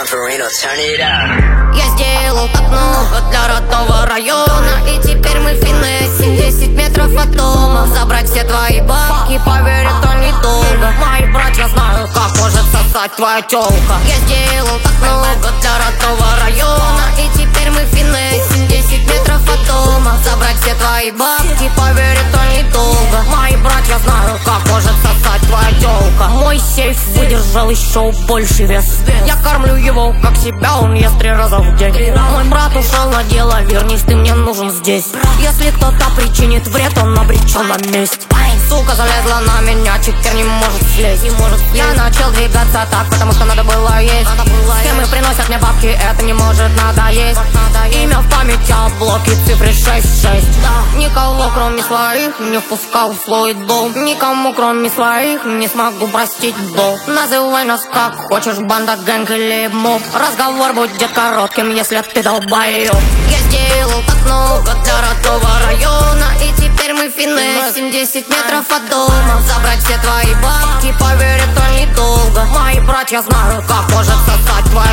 Я сделал так много для родного района, и теперь мы финесим 10 метров от дома. Забрать все твои бабки, поверь, это недолго. Мои братья знают, как может сосать твоя тёлка. Я сделал так много для родного района, и теперь мы финесим 10 метров от дома. Забрать все твои бабки, поверь, это недолго. Мои братья знают, как может сосать твоя тёлка. Мой сейф выдержал еще больше вес. Я кормлю его как себя, он ест 3 раза в день. Мой брат ушел на дело, вернись, ты мне нужен здесь. Если кто-то причинит вред, он обречен на месть. Сука залезла на меня, теперь не может слезть. Я начал двигаться так, потому что надо было есть. Схемы приносят мне бабки, это не может надоесть. Имя в памяти, а блоки цифры 6-6. Никого кроме своих не впускал в флоидбол. Никому кроме своих не смогу простить бол. Называй нас как хочешь, банда, гэнг или моб. Разговор будет коротким, если ты долбоёб. Я сделал так много для родного района, и теперь мы финесим 10 метров от дома. Забрать все твои бабки, поверь, это недолго. Мои братья знают, как может сосать твоя